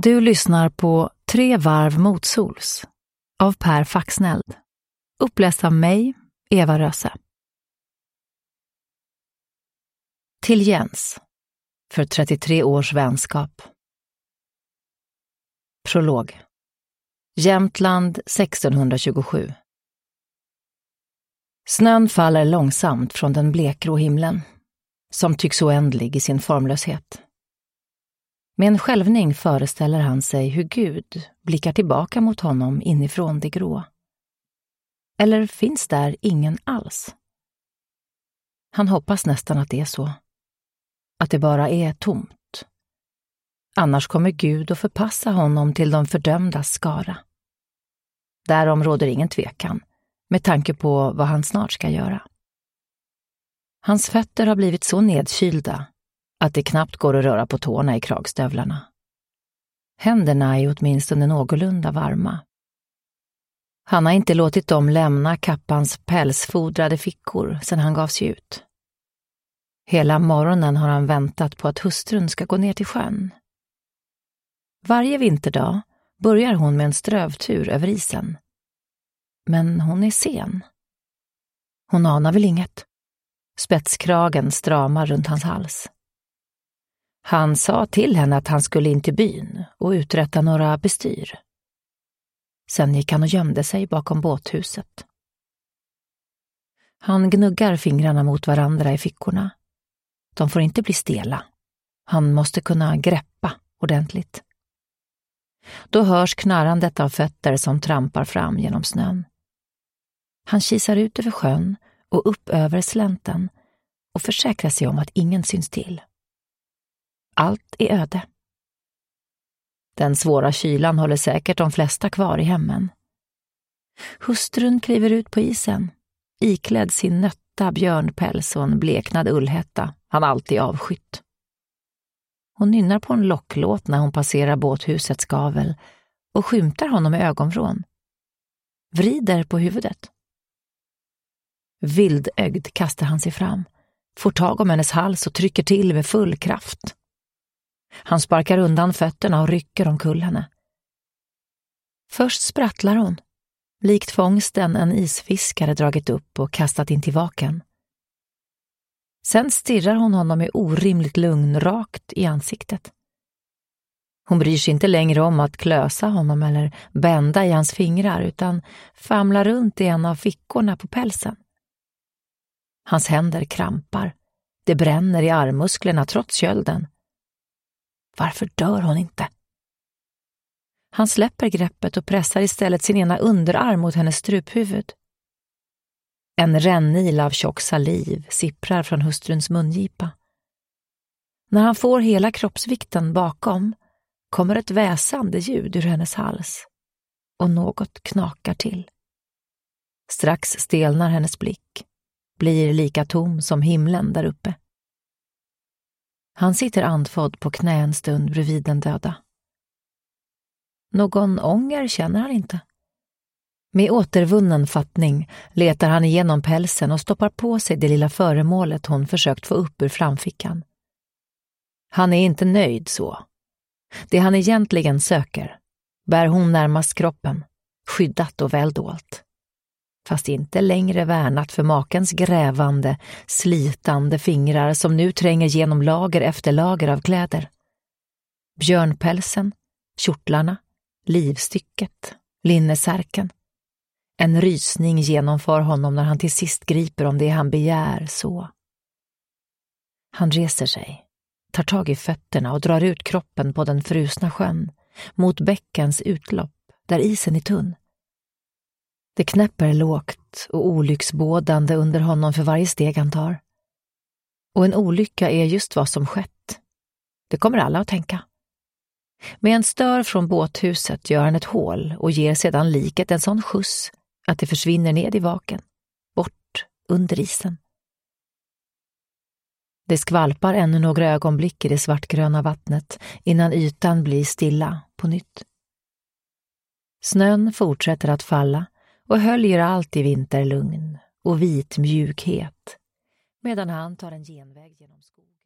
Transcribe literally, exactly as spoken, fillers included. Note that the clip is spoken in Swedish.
Du lyssnar på Tre varv motsols av Per Faxneld. Uppläst av mig, Eva Röse. Till Jens, för trettiotre års vänskap. Prolog. Jämtland sextonhundratjugosju. Snön faller långsamt från den blekgrå himlen, som tycks oändlig i sin formlöshet. Med en skälvning föreställer han sig hur Gud blickar tillbaka mot honom inifrån det grå. Eller finns där ingen alls? Han hoppas nästan att det är så. Att det bara är tomt. Annars kommer Gud att förpassa honom till de fördömdas skara. Därom råder ingen tvekan, med tanke på vad han snart ska göra. Hans fötter har blivit så nedkylda att det knappt går att röra på tårna i kragstövlarna. Händerna är åtminstone någorlunda varma. Han har inte låtit dem lämna kappans pälsfodrade fickor sedan han gav sig ut. Hela morgonen har han väntat på att hustrun ska gå ner till sjön. Varje vinterdag börjar hon med en strövtur över isen. Men hon är sen. Hon anar väl inget. Spetskragen stramar runt hans hals. Han sa till henne att han skulle in till byn och uträtta några bestyr. Sen gick han och gömde sig bakom båthuset. Han gnuggar fingrarna mot varandra i fickorna. De får inte bli stela. Han måste kunna greppa ordentligt. Då hörs knarrandet av fötter som trampar fram genom snön. Han kisar ut över sjön och upp över slänten och försäkrar sig om att ingen syns till. Allt är öde. Den svåra kylan håller säkert de flesta kvar i hemmen. Hustrun kliver ut på isen, iklädd sin nötta björnpäls och en bleknad ullhätta han alltid avskytt. Hon nynnar på en locklåt när hon passerar båthusets gavel och skymtar honom i ögonvrån. Vrider på huvudet. Vildögd kastar han sig fram, får tag om hennes hals och trycker till med full kraft. Han sparkar undan fötterna och rycker omkull henne. Först sprattlar hon, likt fångsten en isfiskare dragit upp och kastat in till vaken. Sen stirrar hon honom med orimligt lugn rakt i ansiktet. Hon bryr sig inte längre om att klösa honom eller bända i hans fingrar utan famlar runt i en av fickorna på pälsen. Hans händer krampar. Det bränner i armmusklerna trots kölden. Varför dör hon inte? Han släpper greppet och pressar istället sin ena underarm mot hennes struphuvud. En rännil av tjock saliv sipprar från hustruns mungipa. När han får hela kroppsvikten bakom kommer ett väsande ljud ur hennes hals och något knakar till. Strax stelnar hennes blick, blir lika tom som himlen där uppe. Han sitter andfådd på knä en stund bredvid den döda. Någon ånger känner han inte. Med återvunnen fattning letar han igenom pälsen och stoppar på sig det lilla föremålet hon försökt få upp ur framfickan. Han är inte nöjd så. Det han egentligen söker bär hon närmast kroppen, skyddat och väldolt. Fast inte längre värnat för makens grävande, slitande fingrar som nu tränger genom lager efter lager av kläder. Björnpälsen, kjortlarna, livstycket, linnesärken. En rysning genomför honom när han till sist griper om det han begär så. Han reser sig, tar tag i fötterna och drar ut kroppen på den frusna sjön mot bäckens utlopp där isen är tunn. Det knäpper lågt och olycksbådande under honom för varje steg han tar. Och en olycka är just vad som skett. Det kommer alla att tänka. Med en stör från båthuset gör han ett hål och ger sedan liket en sån skjuts att det försvinner ned i vaken, bort under isen. Det skvalpar ännu några ögonblick i det svartgröna vattnet innan ytan blir stilla på nytt. Snön fortsätter att falla och höljer allt i vinterlugn och vit mjukhet, medan han tar en genväg genom skog.